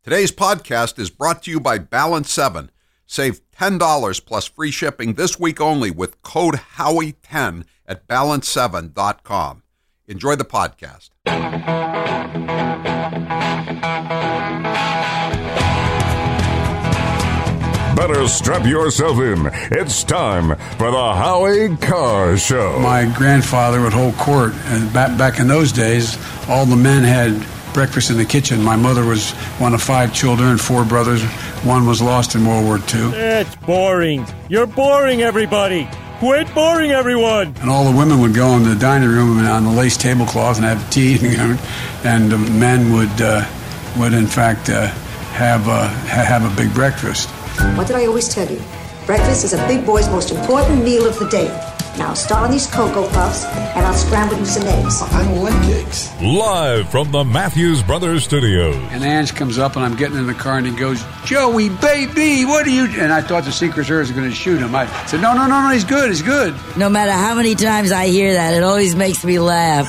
Today's podcast is brought to you by Balance 7. Save $10 plus free shipping this week only with code Howie10 at balance7.com. Enjoy the podcast. Better strap yourself in. It's time for the Howie Carr Show. My grandfather would hold court, and back in those days, all the men had breakfast in the kitchen. My mother was one of 5 children, 4 brothers. One was lost in World War II. It's boring. You're boring, everybody. Quit boring, everyone. And all the women would go in the dining room and on the lace tablecloth and have tea, and the men would in fact have a big breakfast. What did I always tell you? Breakfast is a big boy's most important meal of the day. Now start on these Cocoa Puffs, and I'll scramble you some eggs. I don't like eggs. Live from the Matthews Brothers Studios. And Ange comes up, and I'm getting in the car, and he goes, "Joey, baby, what are you?" And I thought the Secret Service was going to shoot him. I said, No, he's good, he's good. No matter how many times I hear that, it always makes me laugh.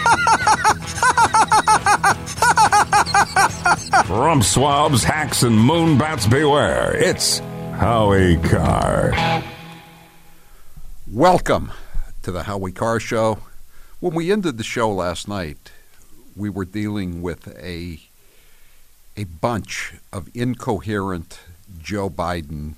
Rump swabs, hacks, and moonbats beware. It's Howie Carr. Welcome to the Howie Carr Show. When we ended the show last night, we were dealing with a bunch of incoherent Joe Biden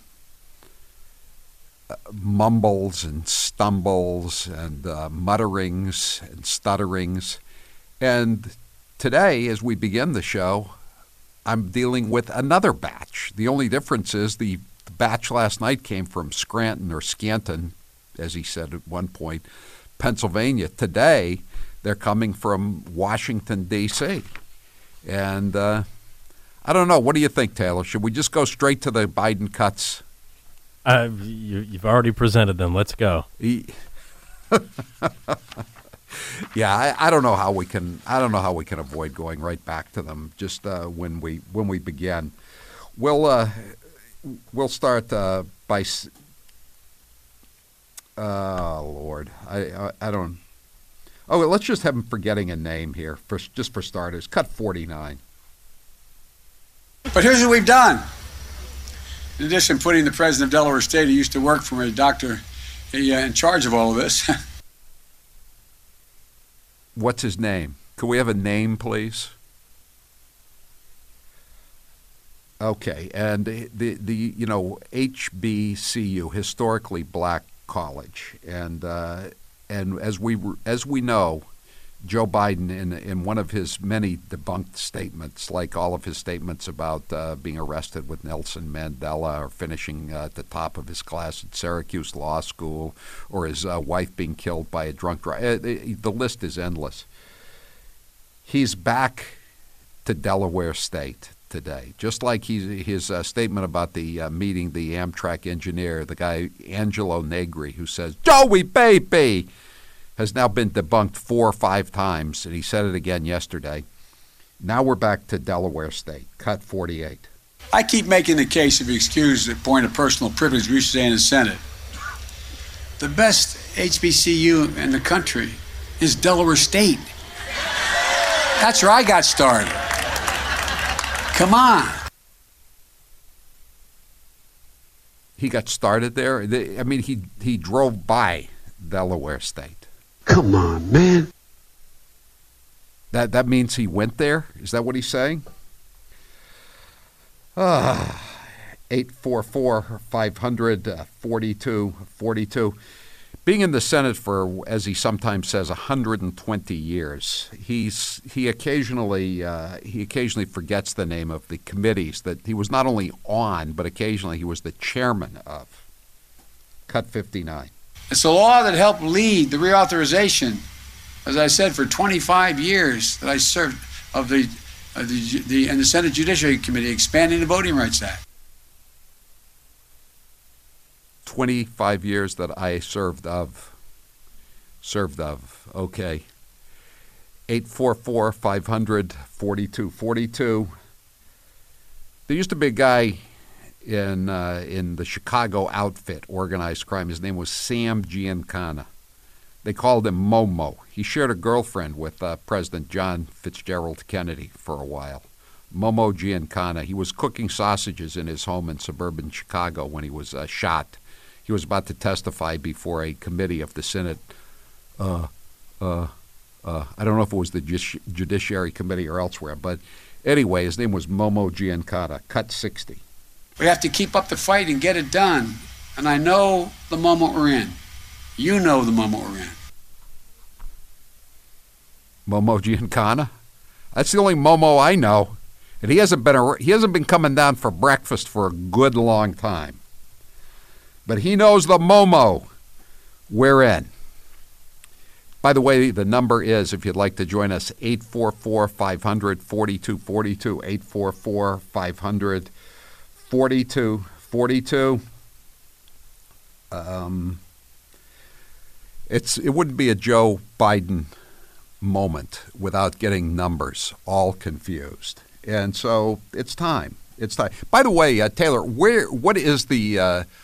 mumbles and stumbles and mutterings and stutterings. And today, as we begin the show, I'm dealing with another batch. The only difference is the batch last night came from Scranton or Scanton, as he said at one point, Pennsylvania. Today, they're coming from Washington, D.C. And I don't know. What do you think, Taylor? Should we just go straight to the Biden cuts? You've already presented them. Let's go. Yeah, I don't know how we can. I don't know how we can avoid going right back to them. Just when we begin, we'll start by. Oh Lord, I don't. Oh, well, let's just have him forgetting a name here for starters. Cut 49. But here's what we've done. In addition to putting the president of Delaware State, who used to work for me, doctor, in charge of all of this. What's his name? Could we have a name, please? Okay, and the HBCU, historically black college, and as we know, Joe Biden in one of his many debunked statements, like all of his statements about being arrested with Nelson Mandela or finishing at the top of his class at Syracuse Law School or his wife being killed by a drunk driver, the list is endless. He's back to Delaware State today, just like his statement about the meeting the Amtrak engineer, the guy Angelo Negri, who says, "Joey, baby," has now been debunked 4 or 5 times, and he said it again yesterday. Now we're back to Delaware State, cut 48. I keep making the case, if you excuse the point of personal privilege, we should say in the Senate. The best HBCU in the country is Delaware State. That's where I got started. Come on. He got started there? I mean, he drove by Delaware State. Come on, man. That means he went there? Is that what he's saying? 844-500-4242. Being in the Senate for, as he sometimes says, 120 years, he occasionally forgets the name of the committees that he was not only on, but occasionally he was the chairman of. Cut 59. It's a law that helped lead the reauthorization, as I said, for 25 years that I served in the Senate Judiciary Committee, expanding the Voting Rights Act. 25 years that I served of. Okay. 844-500-4242. There used to be a guy in the Chicago outfit, organized crime. His name was Sam Giancana. They called him Momo. He shared a girlfriend with President John Fitzgerald Kennedy for a while. Momo Giancana. He was cooking sausages in his home in suburban Chicago when he was shot. He was about to testify before a committee of the Senate. I don't know if it was the Judiciary Committee or elsewhere, but anyway, his name was Momo Giancana, cut 60. We have to keep up the fight and get it done. And I know the moment we're in. You know the moment we're in. Momo Giancana? That's the only Momo I know. And he hasn't been coming down for breakfast for a good long time. But he knows the Momo we're in. By the way, the number is, if you'd like to join us, 844-500-4242, 844-500-4242. It wouldn't be a Joe Biden moment without getting numbers all confused. And so it's time. It's time. By the way, Taylor, what is the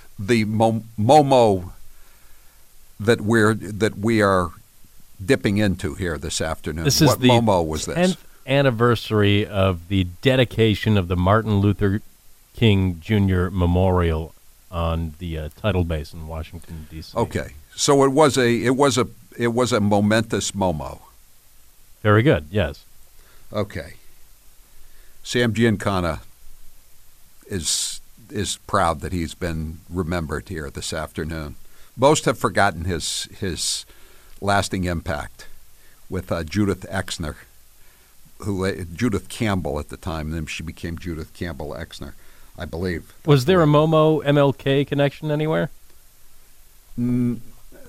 Momo that we are dipping into here this afternoon? This is what the Momo was this? 10th anniversary of the dedication of the Martin Luther King Jr. Memorial on the Tidal Basin in Washington, D.C. Okay, so it was a momentous Momo. Very good. Yes. Okay. Sam Giancana is proud that he's been remembered here this afternoon. Most have forgotten his lasting impact with Judith Exner, Judith Campbell at the time. Then she became Judith Campbell Exner, I believe. Was there a Momo MLK connection anywhere? No,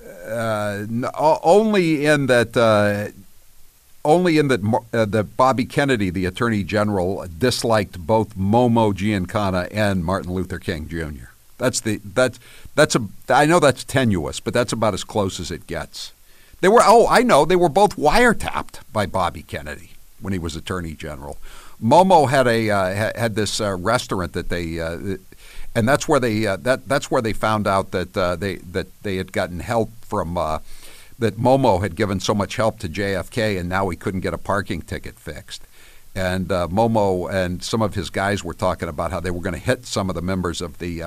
only in that. That Bobby Kennedy, the Attorney General, disliked both Momo Giancana and Martin Luther King Jr. I know that's tenuous, but that's about as close as it gets. They were both wiretapped by Bobby Kennedy when he was Attorney General. Momo had this restaurant that they and that's where they found out that they had gotten help from. That Momo had given so much help to JFK, and now he couldn't get a parking ticket fixed. And Momo and some of his guys were talking about how they were going to hit some of the members of the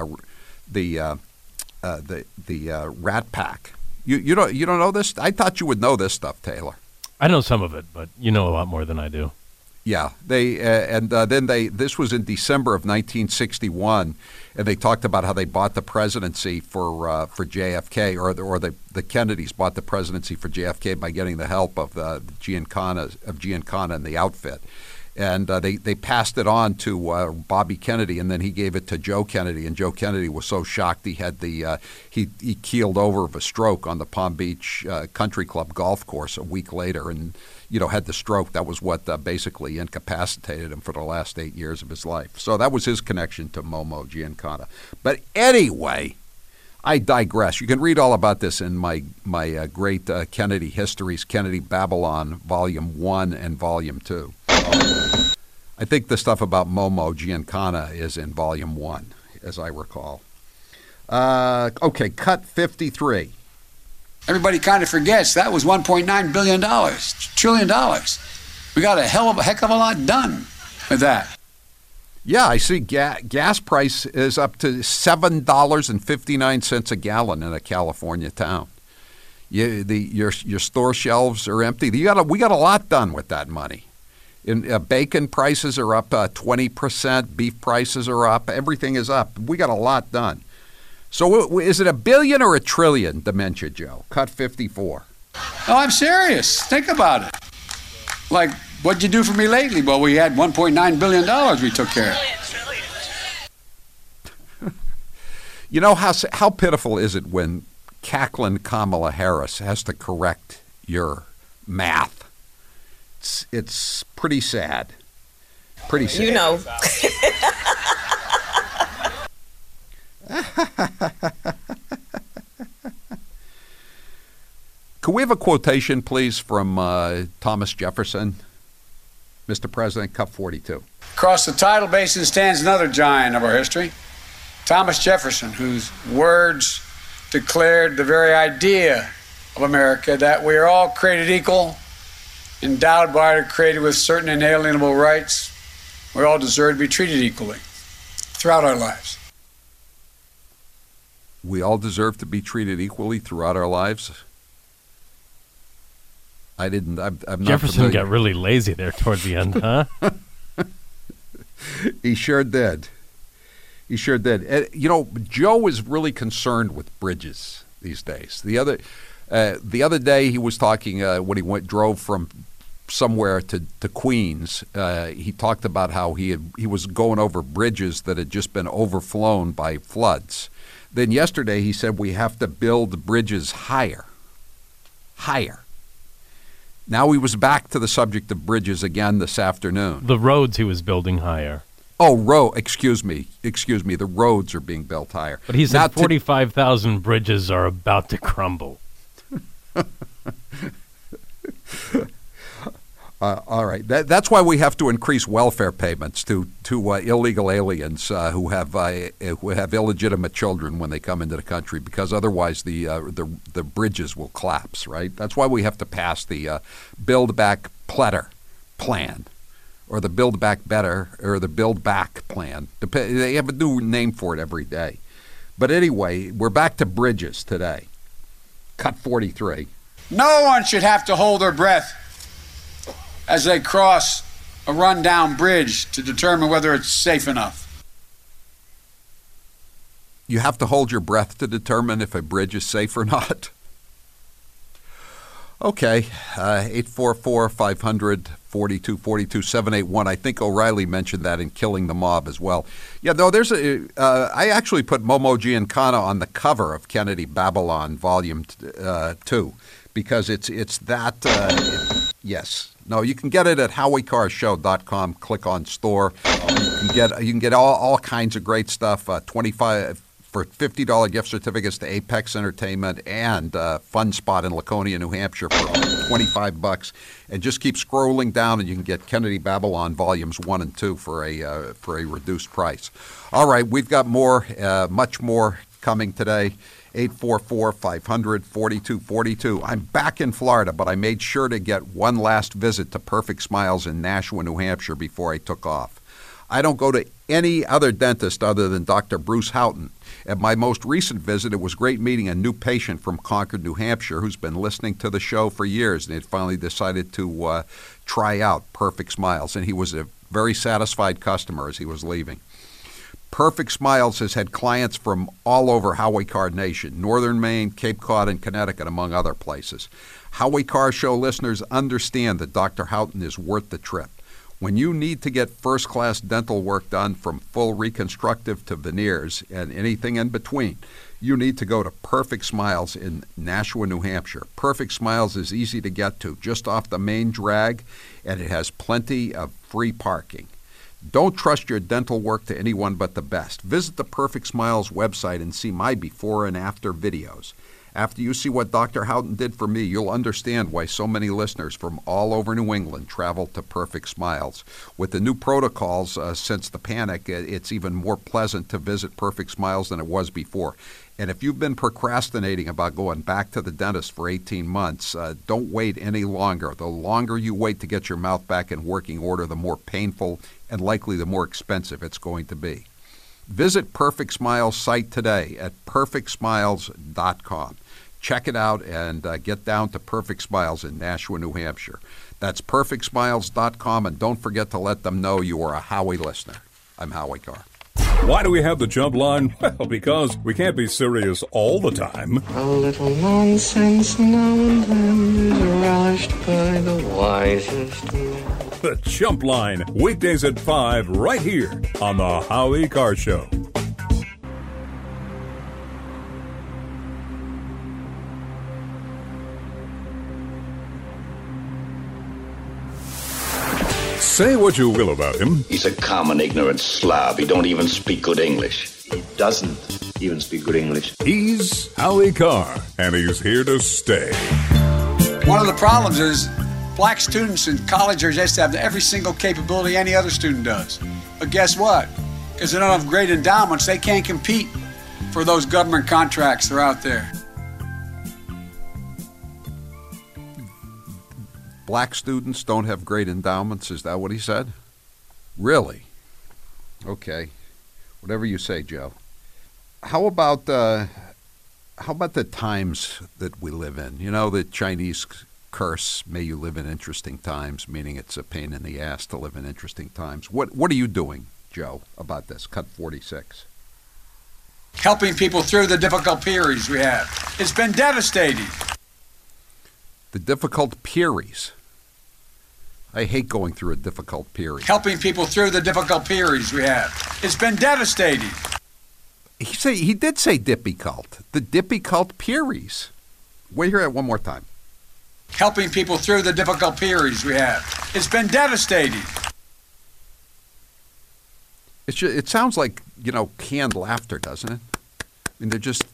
Rat Pack. You don't know this? I thought you would know this stuff, Taylor. I know some of it, but you know a lot more than I do. Yeah, this was in December of 1961, and they talked about how they bought the presidency for JFK, or the Kennedys bought the presidency for JFK by getting the help of Giancana and the outfit, and they passed it on to Bobby Kennedy, and then he gave it to Joe Kennedy, and Joe Kennedy was so shocked he had he keeled over of a stroke on the Palm Beach Country Club golf course a week later, and had the stroke. That was what basically incapacitated him for the last 8 years of his life. So that was his connection to Momo Giancana. But anyway, I digress. You can read all about this in my great Kennedy Histories, Kennedy Babylon, Volume 1 and Volume 2. I think the stuff about Momo Giancana is in Volume 1, as I recall. Okay, cut 53. Everybody kind of forgets that was $1.9 billion, $1 trillion. We got a heck of a lot done with that. Yeah, I see gas price is up to $7.59 a gallon in a California town. Your store shelves are empty. We got a lot done with that money. Bacon prices are up 20%. Beef prices are up. Everything is up. We got a lot done. So is it $1 billion or $1 trillion, Dementia Joe? Cut 54. Oh, I'm serious. Think about it. Like, what'd you do for me lately? Well, we had $1.9 billion we took care of. You know, how pitiful is it when cackling Kamala Harris has to correct your math? It's pretty sad. Pretty sad. You know. Could we have a quotation, please, from Thomas Jefferson? Mr. President, cut 42. Across the tidal basin stands another giant of our history, Thomas Jefferson, whose words declared the very idea of America, that we are all created equal, endowed by or created with certain inalienable rights, We all deserve to be treated equally throughout our lives. We all deserve to be treated equally throughout our lives. I'm not Jefferson familiar. got really lazy there towards the end, huh? He sure did. He sure did. You know, Joe is really concerned with bridges these days. The other day he was talking when he drove from somewhere to Queens. He talked about how he was going over bridges that had just been overflown by floods. Then yesterday he said we have to build bridges higher. Now he was back to the subject of bridges again this afternoon. The roads he was building higher. Oh, excuse me. The roads are being built higher. But he said 45,000 bridges are about to crumble. All right. That's why we have to increase welfare payments to illegal aliens who have illegitimate children when they come into the country, because otherwise the bridges will collapse. Right. That's why we have to pass the Build Back Better plan, or the Build Back Better, or the Build Back plan. They have a new name for it every day. But anyway, we're back to bridges today. Cut 43. No one should have to hold their breath as they cross a rundown bridge to determine whether it's safe enough. You have to hold your breath to determine if a bridge is safe or not. Okay, 844-500-4242-781. I think O'Reilly mentioned that in Killing the Mob as well. Yeah, though I actually put Momo Giancana on the cover of Kennedy Babylon Volume 2 because it's that. Yes. No, you can get it at HowieCarShow.com. Click on store. You can get all kinds of great stuff. 25 for $50 gift certificates to Apex Entertainment and Fun Spot in Laconia, New Hampshire for $25. And just keep scrolling down, and you can get Kennedy Babylon Volumes 1 and 2 for a reduced price. All right, we've got more, much more coming today. 844-500-4242. I'm back in Florida, but I made sure to get one last visit to Perfect Smiles in Nashua, New Hampshire before I took off. I don't go to any other dentist other than Dr. Bruce Houghton. At my most recent visit, it was great meeting a new patient from Concord, New Hampshire, who's been listening to the show for years, and he had finally decided to try out Perfect Smiles, and he was a very satisfied customer as he was leaving. Perfect Smiles has had clients from all over Howie Card Nation, Northern Maine, Cape Cod, and Connecticut, among other places. Howie Car Show listeners understand that Dr. Houghton is worth the trip. When you need to get first-class dental work done, from full reconstructive to veneers and anything in between, you need to go to Perfect Smiles in Nashua, New Hampshire. Perfect Smiles is easy to get to, just off the main drag, and it has plenty of free parking. Don't trust your dental work to anyone but the best. Visit the Perfect Smiles website and see my before and after videos. After you see what Dr. Houghton did for me, you'll understand why so many listeners from all over New England travel to Perfect Smiles. With the new protocols since the panic, it's even more pleasant to visit Perfect Smiles than it was before. And if you've been procrastinating about going back to the dentist for 18 months, don't wait any longer. The longer you wait to get your mouth back in working order, the more painful and likely the more expensive it's going to be. Visit Perfect Smiles site today at perfectsmiles.com. Check it out and get down to Perfect Smiles in Nashua, New Hampshire. That's perfectsmiles.com, and don't forget to let them know you are a Howie listener. I'm Howie Carr. Why do we have the jump line? Well, because we can't be serious all the time. A little nonsense now and then is relished by the wisest men. The Jump Line, weekdays at 5, right here on the Howie Carr Show. Say what you will about him. He's a common, ignorant slob. He don't even speak good English. He doesn't even speak good English. He's Howie Carr, and he's here to stay. One of the problems is black students in college are just have every single capability any other student does. But guess what? Because they don't have great endowments, they can't compete for those government contracts that are out there. Black students don't have great endowments. Is that what he said? Really? Okay. Whatever you say, Joe. How about the times that we live in? You know, the Chinese curse, may you live in interesting times, meaning it's a pain in the ass to live in interesting times. What are you doing, Joe, about this? Cut 46. Helping people through the difficult periods we have. It's been devastating. The difficult periods. I hate going through a difficult period. Helping people through the difficult periods we have. It's been devastating. He did say difficult. The difficult periods. Wait, hear that one more time. Helping people through the difficult periods we have. It's been devastating. It sounds like, canned laughter, doesn't it? I mean, they're just...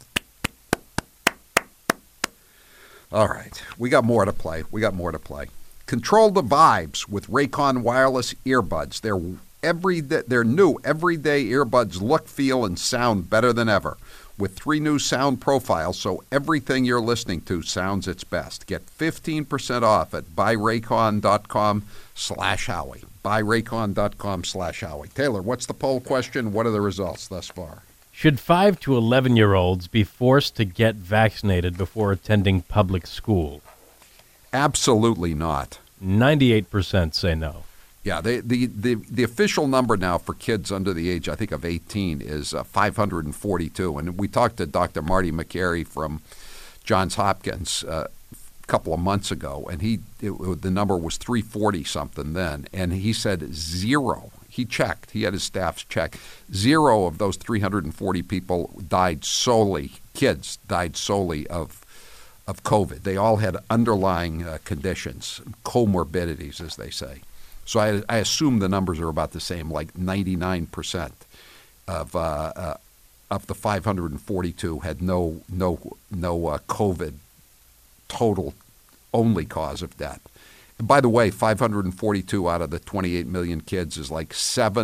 All right. We got more to play. Control the vibes with Raycon wireless earbuds. They're new everyday earbuds look, feel, and sound better than ever. With 3 new sound profiles, so everything you're listening to sounds its best. Get 15% off at buyraycon.com/Howie. Buyraycon.com/Howie. Taylor, what's the poll question? What are the results thus far? Should 5 to 11-year-olds be forced to get vaccinated before attending public school? Absolutely not. 98% say no. Yeah, the official number now for kids under the age, I think, of 18 is 542. And we talked to Dr. Marty McCary from Johns Hopkins a couple of months ago, and the number was 340-something then. And he said 0. He checked. He had his staff check. 0 of those 340 people kids died solely of COVID. They all had underlying conditions, comorbidities, as they say. So I assume the numbers are about the same, like 99% of the 542 had no COVID total only cause of death. And by the way, 542 out of the 28 million kids is like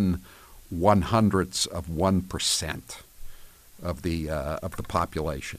0.07% of the population.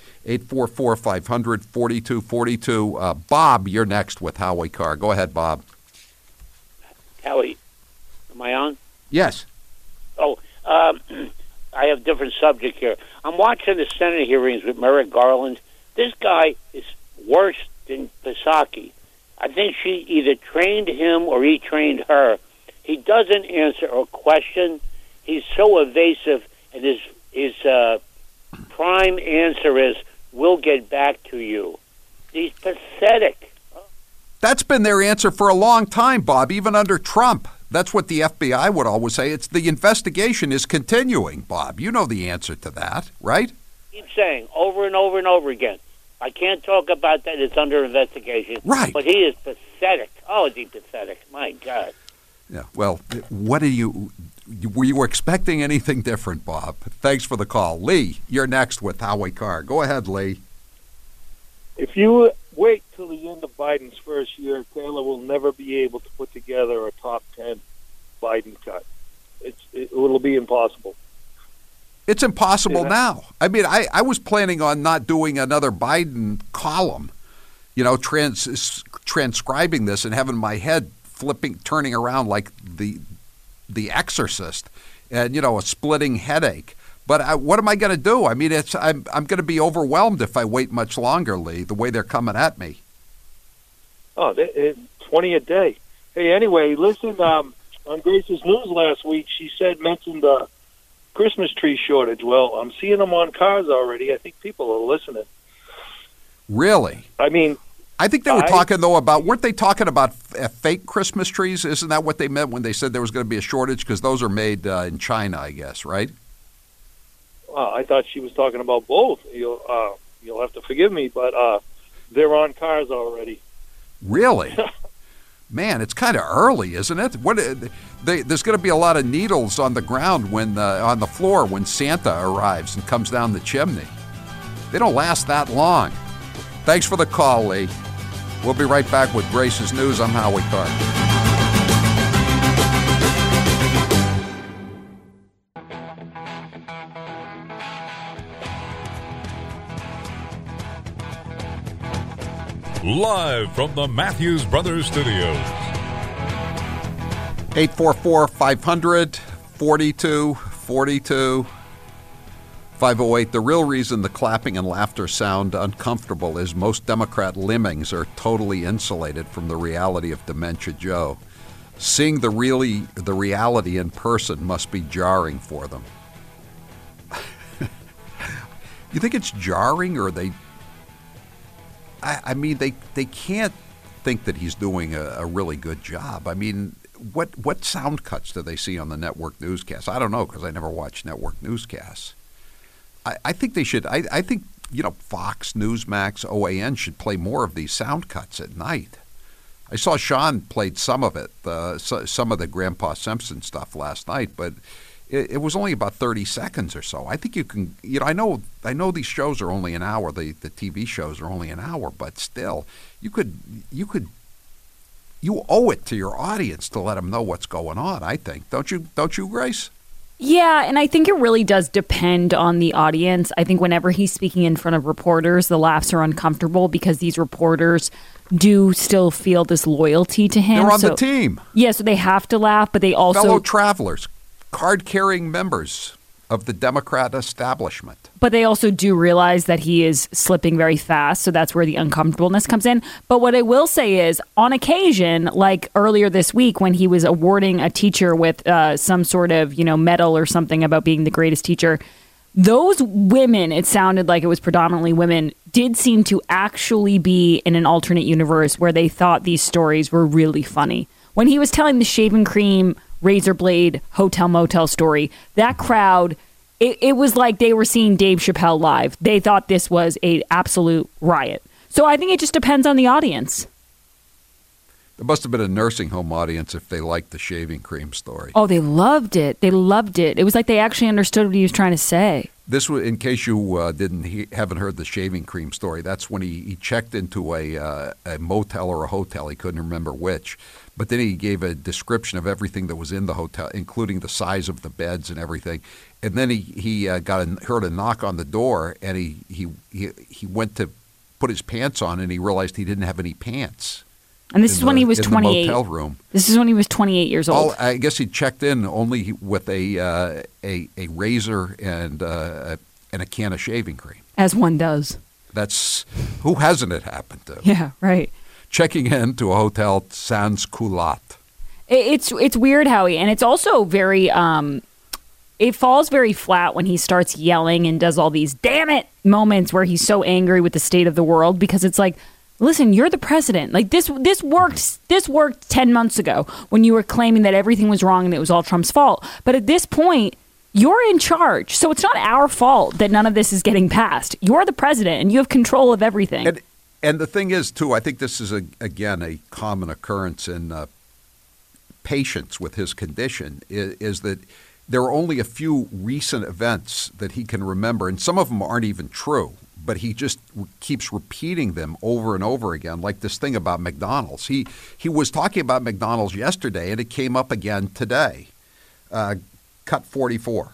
844-500-4242. Bob, you're next with Howie Carr. Go ahead, Bob. Howie, am I on? Yes. Oh, I have a different subject here. I'm watching the Senate hearings with Merrick Garland. This guy is worse than Psaki. I think she either trained him or he trained her. He doesn't answer a question. He's so evasive, and his prime answer is, "We'll get back to you." He's pathetic. That's been their answer for a long time, Bob, even under Trump. That's what the FBI would always say. It's the investigation is continuing, Bob. You know the answer to that, right? Keep saying over and over and over again, I can't talk about that. It's under investigation. Right. But he is pathetic. Oh, is he pathetic? My God. Yeah. Well, were you expecting anything different, Bob? Thanks for the call. Lee, you're next with Howie Carr. Go ahead, Lee. If you wait till the end of Biden's first year, Taylor will never be able to put together a top 10 Biden cut. It will be impossible. It's impossible now. I mean, I was planning on not doing another Biden column, transcribing this and having my head turning around like the Exorcist, and a splitting headache. But what am I going to do? I mean, I'm going to be overwhelmed if I wait much longer, Lee, the way they're coming at me. Oh, 20 a day. Hey, anyway, listen, on Grace's News last week, she mentioned the Christmas tree shortage. Well, I'm seeing them on cars already. I think people are listening. Really? I mean, I think they were talking, though, weren't they talking about fake Christmas trees? Isn't that what they meant when they said there was going to be a shortage? Because those are made in China, I guess, right? I thought she was talking about both. You'll have to forgive me, but they're on cars already. Really? Man, it's kind of early, isn't it? There's going to be a lot of needles on the ground on the floor when Santa arrives and comes down the chimney. They don't last that long. Thanks for the call, Lee. We'll be right back with Grace's News. I'm Howie Carr. Live from the Matthews Brothers Studios. 844-500-4242. 508. The real reason the clapping and laughter sound uncomfortable is most Democrat lemmings are totally insulated from the reality of Dementia Joe. Seeing the reality in person must be jarring for them. You think it's jarring, or they? I mean, they can't think that he's doing a really good job. I mean, what sound cuts do they see on the network newscasts? I don't know, because I never watch network newscasts. I think they should. I think, Fox, Newsmax, OAN should play more of these sound cuts at night. I saw Sean played some of it, some of the Grandpa Simpson stuff last night, but it was only about 30 seconds or so. I think you can. I know these shows are only an hour. The TV shows are only an hour, but still, you owe it to your audience to let them know what's going on. I think, don't you, Grace? Yeah, and I think it really does depend on the audience. I think whenever he's speaking in front of reporters, the laughs are uncomfortable because these reporters do still feel this loyalty to him. They're on the team. Yeah, so they have to laugh, but they also... Fellow travelers, card-carrying members of the Democrat establishment. But they also do realize that he is slipping very fast, so that's where the uncomfortableness comes in. But what I will say is, on occasion, like earlier this week when he was awarding a teacher with some sort of, medal or something about being the greatest teacher, those women, it sounded like it was predominantly women, did seem to actually be in an alternate universe where they thought these stories were really funny. When he was telling the shaving cream, razor blade, hotel motel story, that crowd... It was like they were seeing Dave Chappelle live. They thought this was an absolute riot. So I think it just depends on the audience. There must have been a nursing home audience if they liked the shaving cream story. Oh, they loved it. They loved it. It was like they actually understood what he was trying to say. This was, in case you haven't heard the shaving cream story, that's when he checked into a motel or a hotel. He couldn't remember which. But then he gave a description of everything that was in the hotel, including the size of the beds and everything. And then he heard a knock on the door, and he went to put his pants on, and he realized he didn't have any pants. And this is when he was 28. In the motel room. This is when he was 28 years old. I guess he checked in only with a razor and a can of shaving cream. As one does. Who hasn't it happened to? Yeah, right. Checking in to a hotel sans culotte. It's weird, Howie, and it's also very it falls very flat when he starts yelling and does all these damn it moments where he's so angry with the state of the world, because it's like, listen, you're the president. Like this worked 10 months ago when you were claiming that everything was wrong and it was all Trump's fault. But at this point, you're in charge. So it's not our fault that none of this is getting passed. You're the president and you have control of everything. And the thing is, too, I think this is, again, a common occurrence in patients with his condition, is that there are only a few recent events that he can remember, and some of them aren't even true, but he just keeps repeating them over and over again, like this thing about McDonald's. He was talking about McDonald's yesterday, and it came up again today. Cut 44.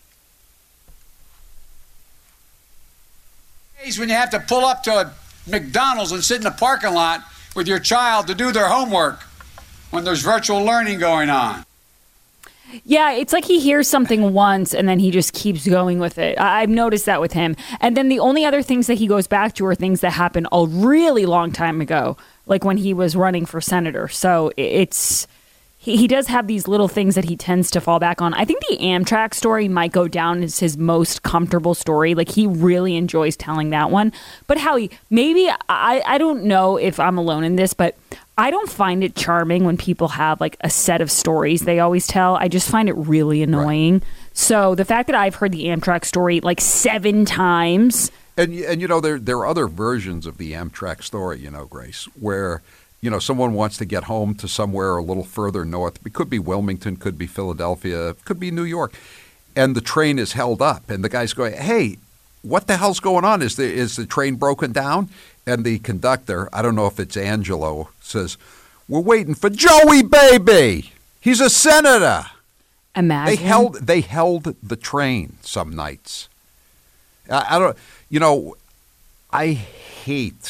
When you have to pull up to a McDonald's and sit in the parking lot with your child to do their homework when there's virtual learning going on. Yeah, it's like he hears something once and then he just keeps going with it. I've noticed that with him. And then the only other things that he goes back to are things that happened a really long time ago, like when he was running for senator. So it's... He does have these little things that he tends to fall back on. I think the Amtrak story might go down as his most comfortable story. Like, he really enjoys telling that one. But Howie, maybe, I don't know if I'm alone in this, but I don't find it charming when people have, like, a set of stories they always tell. I just find it really annoying. Right. So the fact that I've heard the Amtrak story, like, 7 times... And there are other versions of the Amtrak story, Grace, where... someone wants to get home to somewhere a little further north. It could be Wilmington, could be Philadelphia, could be New York. And the train is held up. And the guy's going, hey, what the hell's going on? Is the train broken down? And the conductor, I don't know if it's Angelo, says, we're waiting for Joey, baby. He's a senator. Imagine. They held the train some nights. I hate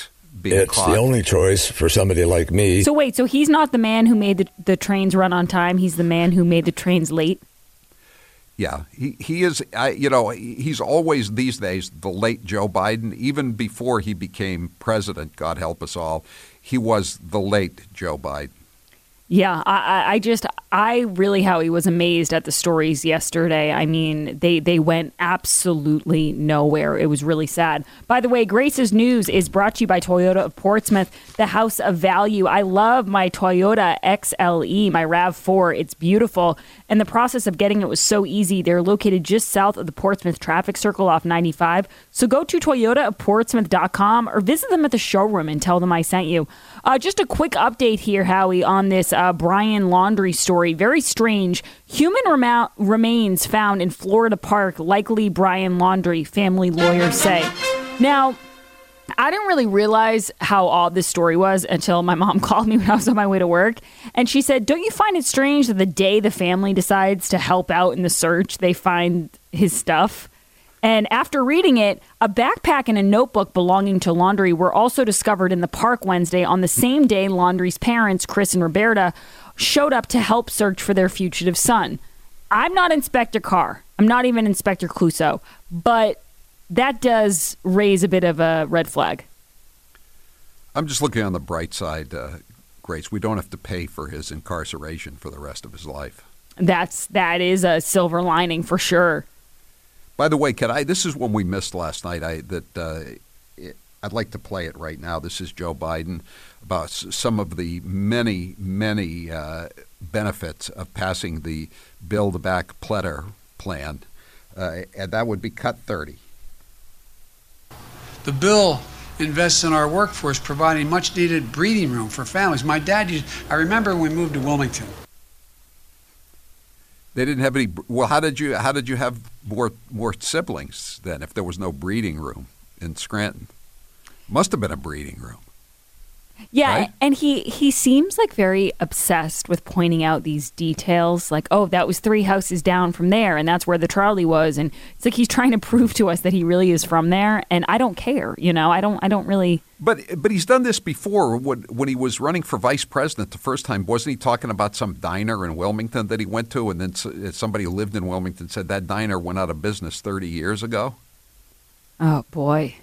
being It's caught. the only choice for somebody like me. So wait, so he's not the man who made the trains run on time. He's the man who made the trains late. Yeah, he is. He's always these days the late Joe Biden. Even before he became president, God help us all, he was the late Joe Biden. Yeah, I really, Howie, was amazed at the stories yesterday. I mean, they went absolutely nowhere. It was really sad. By the way, Grace's News is brought to you by Toyota of Portsmouth, the house of value. I love my Toyota XLE, my RAV4. It's beautiful. And the process of getting it was so easy. They're located just south of the Portsmouth traffic circle off 95. So go to toyotaofportsmouth.com or visit them at the showroom and tell them I sent you. Just a quick update here, Howie, on this Brian Laundrie story. Very strange. Human remains found in Florida park, likely Brian Laundrie, family lawyers say. Now, I didn't really realize how odd this story was until my mom called me when I was on my way to work. And she said, don't you find it strange that the day the family decides to help out in the search, they find his stuff? And after reading it, a backpack and a notebook belonging to Laundrie were also discovered in the park Wednesday on the same day Laundrie's parents, Chris and Roberta, showed up to help search for their fugitive son. I'm not Inspector Carr. I'm not even Inspector Clouseau. But that does raise a bit of a red flag. I'm just looking on the bright side, Grace. We don't have to pay for his incarceration for the rest of his life. That is a silver lining for sure. By the way, this is one we missed last night. I'd like to play it right now. This is Joe Biden about some of the many, many benefits of passing the Build Back Better plan, and that would be cut 30. The bill invests in our workforce, providing much-needed breathing room for families. My dad I remember when we moved to Wilmington. They didn't have any. Well, how did you have more siblings then if there was no breeding room in Scranton? Must have been a breeding room. Yeah, right? And he seems like very obsessed with pointing out these details, like, oh, that was 3 houses down from there, and that's where the trolley was, and it's like he's trying to prove to us that he really is from there, and I don't care, I don't really. But he's done this before. When he was running for vice president the first time, wasn't he talking about some diner in Wilmington that he went to, and then somebody who lived in Wilmington said that diner went out of business 30 years ago? Oh boy.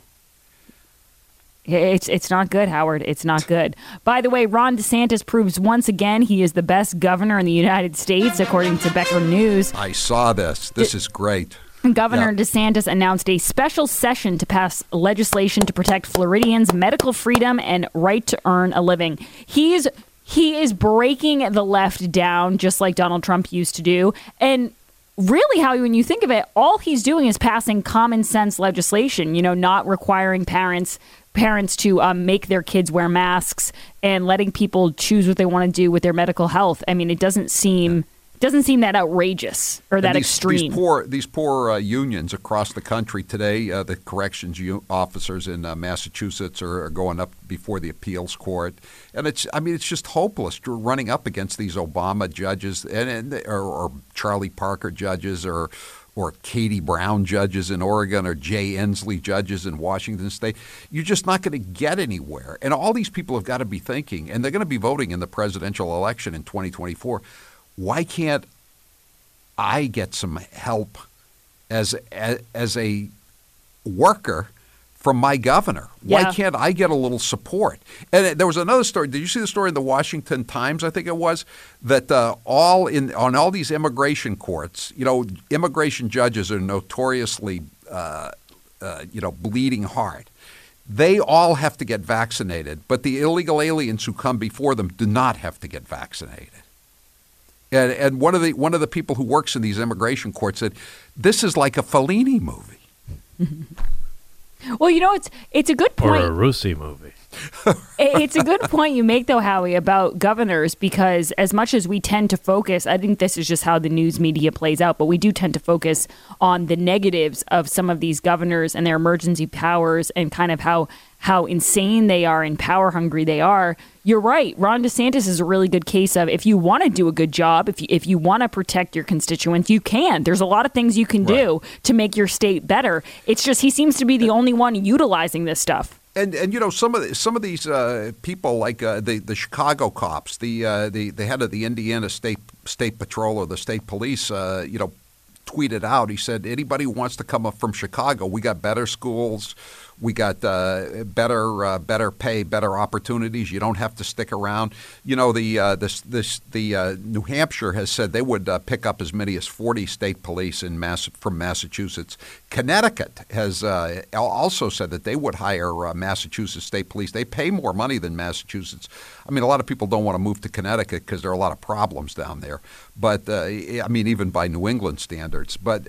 It's not good, Howard. It's not good. By the way, Ron DeSantis proves once again he is the best governor in the United States, according to Becker News. I saw this. This is great. Governor DeSantis announced a special session to pass legislation to protect Floridians' medical freedom and right to earn a living. He is breaking the left down, just like Donald Trump used to do. And really, Howie, when you think of it, all he's doing is passing common sense legislation, not requiring parents to make their kids wear masks and letting people choose what they want to do with their medical health. I mean, it doesn't seem that outrageous or that extreme. These poor unions across the country today, the corrections officers in Massachusetts are going up before the appeals court, and it's just hopeless running up against these Obama judges or Charlie Parker judges or Katie Brown judges in Oregon or Jay Inslee judges in Washington State. You're just not going to get anywhere. And all these people have got to be thinking, and they're going to be voting in the presidential election in 2024. Why can't I get some help as a worker from my governor? Yeah. Why can't I get a little support? And there was another story. Did you see the story in the Washington Times, I think it was, that on all these immigration courts, immigration judges are notoriously, bleeding heart. They all have to get vaccinated, but the illegal aliens who come before them do not have to get vaccinated. And one of the people who works in these immigration courts said, this is like a Fellini movie. Well, it's a good point. Or a Rusi movie. It's a good point you make, though, Howie, about governors, because as much as we tend to focus, I think this is just how the news media plays out, but we do tend to focus on the negatives of some of these governors and their emergency powers and kind of how insane they are and power hungry they are. You're right. Ron DeSantis is a really good case of if you want to do a good job, if you want to protect your constituents, you can. There's a lot of things you can do to make your state better. It's just he seems to be the only one utilizing this stuff. And some of these people like the Chicago cops, the head of the Indiana State Patrol or the state police, tweeted out. He said, anybody who wants to come up from Chicago, we got better schools, we got better pay, better opportunities. You don't have to stick around. The New Hampshire has said they would pick up as many as 40 state police from Massachusetts. Connecticut has also said that they would hire Massachusetts state police. They pay more money than Massachusetts. I mean, a lot of people don't want to move to Connecticut because there are a lot of problems down there. But even by New England standards. But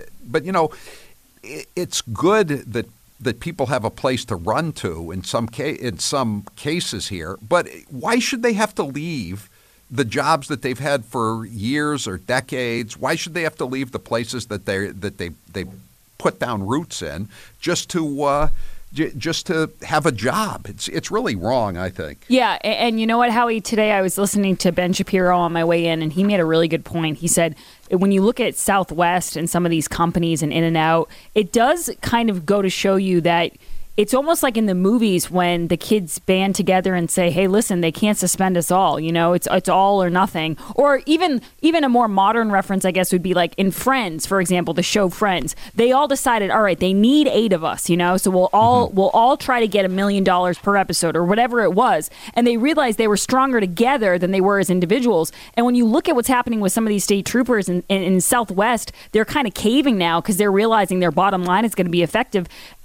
it's good that people have a place to run to in some cases here. But why should they have to leave the jobs that they've had for years or decades? Why should they have to leave the places that they put down roots in just to have a job? It's really wrong, I think. Yeah, and you know what, Howie? Today I was listening to Ben Shapiro on my way in, and he made a really good point. He said, when you look at Southwest and some of these companies and In-N-Out, it does kind of go to show you that it's almost like in the movies when the kids band together and say, hey, listen, they can't suspend us all. It's all or nothing. Or even a more modern reference, I guess, would be like in Friends, for example, the show Friends. They all decided, all right, they need 8 of us, so we'll all try to get $1 million per episode or whatever it was. And they realized they were stronger together than they were as individuals. And when you look at what's happening with some of these state troopers in Southwest, they're kind of caving now because they're realizing their bottom line is going to be affected.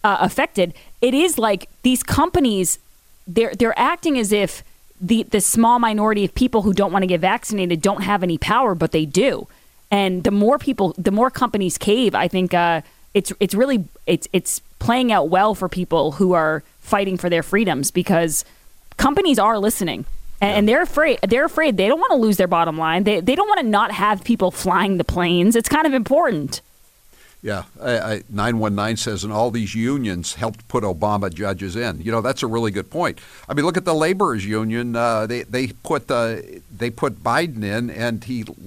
It is like these companies, they're acting as if the small minority of people who don't want to get vaccinated don't have any power, but they do. And the more companies cave, I think it's playing out well for people who are fighting for their freedoms because companies are listening. And they're afraid. They don't want to lose their bottom line. They don't want to not have people flying the planes. It's kind of important. Yeah, 919 says, and all these unions helped put Obama judges in. That's a really good point. I mean, look at the laborers union. They put Biden in, and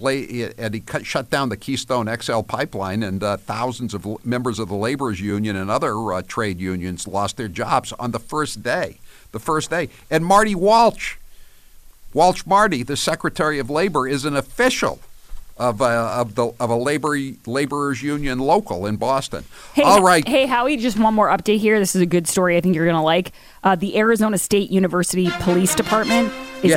he shut down the Keystone XL pipeline, and thousands of members of the laborers union and other trade unions lost their jobs on the first day. And Marty Walsh Marty, the Secretary of Labor, is an official of a laborers union local in Boston. Hey, all right. Hey, Howie, just one more update here. This is a good story I think you're going to like. The Arizona State University Police Department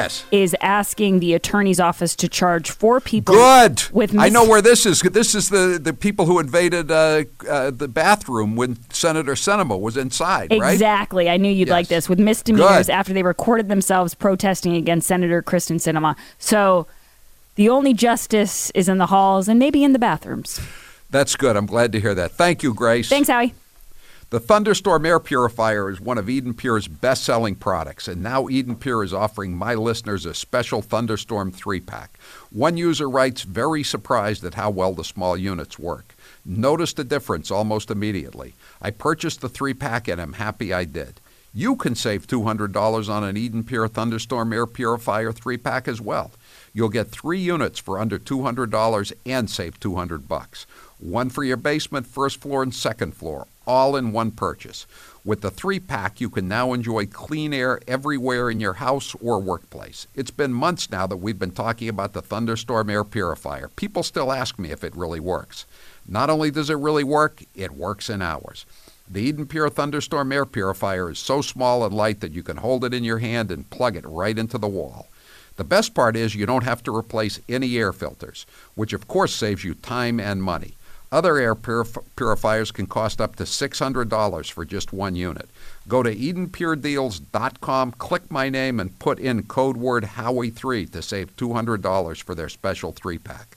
is asking the attorney's office to charge 4 people. Good. I know where this is. This is the people who invaded the bathroom when Senator Sinema was inside, right? Exactly. I knew you'd like this. With misdemeanors after they recorded themselves protesting against Senator Kristen Sinema. So the only justice is in the halls and maybe in the bathrooms. That's good. I'm glad to hear that. Thank you, Grace. Thanks, Howie. The Thunderstorm Air Purifier is one of Eden Pure's best-selling products, and now Eden Pure is offering my listeners a special Thunderstorm 3-pack. One user writes, very surprised at how well the small units work. Noticed a difference almost immediately. I purchased the 3-pack and am happy I did. You can save $200 on an Eden Pure Thunderstorm Air Purifier 3-pack as well. You'll get 3 units for under $200 and save $200. One for your basement, first floor, and second floor, all in one purchase. With the 3-pack, you can now enjoy clean air everywhere in your house or workplace. It's been months now that we've been talking about the Thunderstorm Air Purifier. People still ask me if it really works. Not only does it really work, it works in hours. The Eden Pure Thunderstorm Air Purifier is so small and light that you can hold it in your hand and plug it right into the wall. The best part is you don't have to replace any air filters, which of course saves you time and money. Other air purifiers can cost up to $600 for just 1 unit. Go to EdenPureDeals.com, click my name, and put in code word Howie3 to save $200 for their special 3-pack.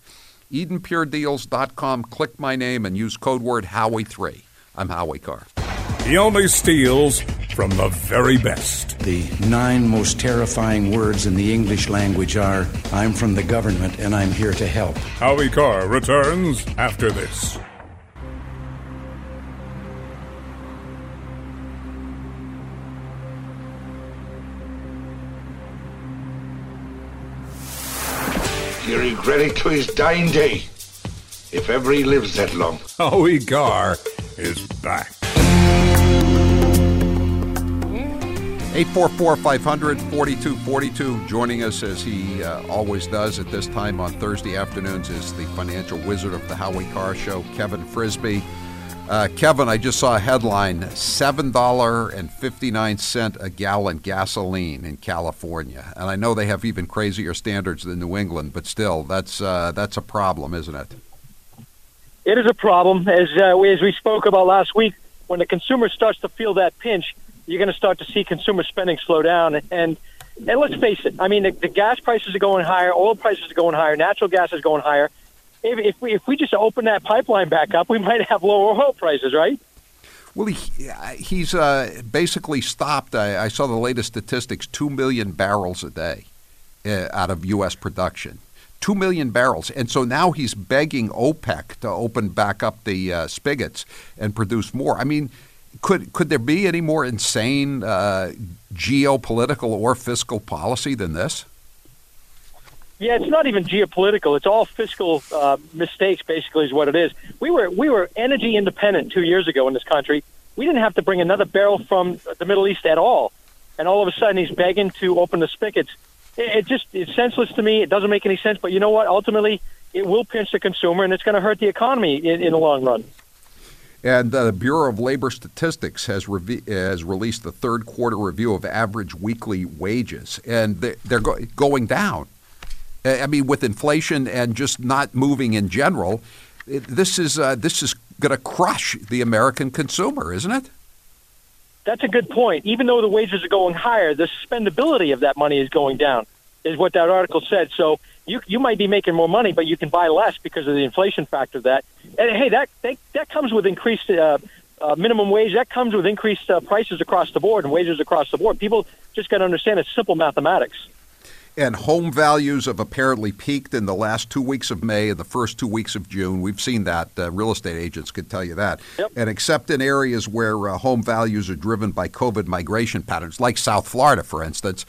EdenPureDeals.com, click my name, and use code word Howie3. I'm Howie Carr. He only steals from the very best. The 9 most terrifying words in the English language are, I'm from the government and I'm here to help. Howie Carr returns after this. He regret it to his dying day, if ever he lives that long. Howie Carr is back. 844-500-4242. Joining us, as he always does at this time on Thursday afternoons, is the financial wizard of the Howie Carr Show, Kevin Frisby. Kevin, I just saw a headline, $7.59 a gallon gasoline in California. And I know they have even crazier standards than New England, but still, that's a problem, isn't it? It is a problem. As we spoke about last week, when the consumer starts to feel that pinch, you're going to start to see consumer spending slow down. And let's face it, I mean, the gas prices are going higher, oil prices are going higher, natural gas is going higher. If we just open that pipeline back up, we might have lower oil prices, right? Well, he's basically stopped. I saw the latest statistics, 2 million barrels a day out of U.S. production. 2 million barrels. And so now he's begging OPEC to open back up the spigots and produce more. I mean, could there be any more insane geopolitical or fiscal policy than this? Yeah, it's not even geopolitical. It's all fiscal mistakes, basically, is what it is. We were energy independent 2 years ago in this country. We didn't have to bring another barrel from the Middle East at all. And all of a sudden, he's begging to open the spigots. It's senseless to me. It doesn't make any sense. But you know what? Ultimately, it will pinch the consumer, and it's going to hurt the economy in the long run. And the Bureau of Labor Statistics has released the third quarter review of average weekly wages, and they're going down. I mean, with inflation and just not moving in general, this is going to crush the American consumer, isn't it? That's a good point. Even though the wages are going higher, the spendability of that money is going down, is what that article said. So you might be making more money, but you can buy less because of the inflation factor of that. And hey, that comes with increased minimum wage. That comes with increased prices across the board and wages across the board. People just got to understand it's simple mathematics. And home values have apparently peaked in the last 2 weeks of May and the first 2 weeks of June. We've seen that. Real estate agents could tell you that. Yep. And except in areas where home values are driven by COVID migration patterns, like South Florida, for instance,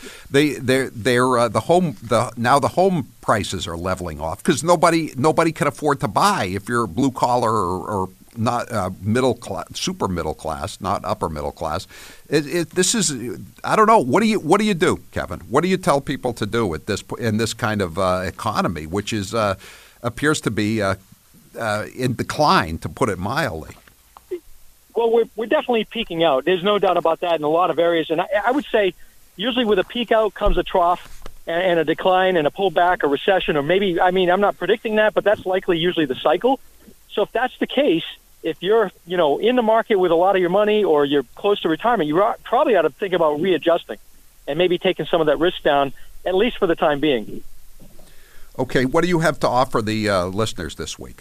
the home prices are leveling off because nobody can afford to buy if you're blue collar or not middle class, super middle class, not upper middle class. This is, I don't know. What do you do, Kevin? What do you tell people to do at in this kind of economy, which is appears to be in decline, to put it mildly? Well, we're definitely peaking out. There's no doubt about that in a lot of areas, and I would say usually with a peak out comes a trough and a decline and a pullback, a recession, or maybe, I mean, I'm not predicting that, but that's likely usually the cycle. So if that's the case, if you're, in the market with a lot of your money or you're close to retirement, you probably ought to think about readjusting and maybe taking some of that risk down, at least for the time being. Okay, what do you have to offer the listeners this week?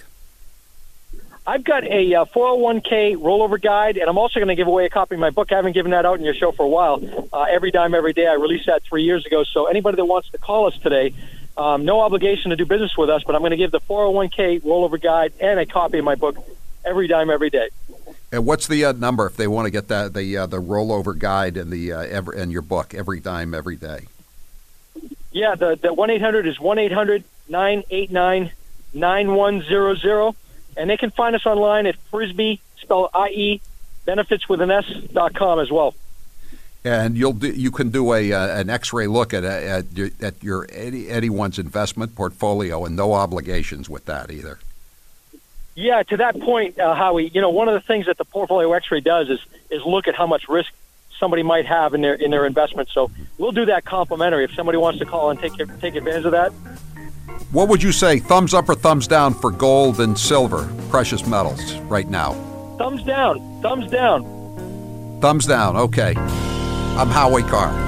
I've got a 401k rollover guide, and I'm also going to give away a copy of my book. I haven't given that out in your show for a while. Every Dime, Every Day. I released that 3 years ago. So anybody that wants to call us today, no obligation to do business with us, but I'm going to give the 401k rollover guide and a copy of my book, Every Dime, Every Day. And what's the number if they want to get the rollover guide and and your book, Every Dime, Every Day? Yeah, the 1-800 is 1-800-989-9100, and they can find us online at Frisby, spelled IE, benefitswithan.com as well. And you can do an X-ray look at anyone's investment portfolio, and no obligations with that either. Yeah, to that point, Howie, one of the things that the portfolio X-ray does is look at how much risk somebody might have in their investment. So we'll do that complimentary if somebody wants to call and take advantage of that. What would you say, thumbs up or thumbs down for gold and silver, precious metals, right now? Thumbs down. Thumbs down. Thumbs down. Okay. I'm Howie Carr.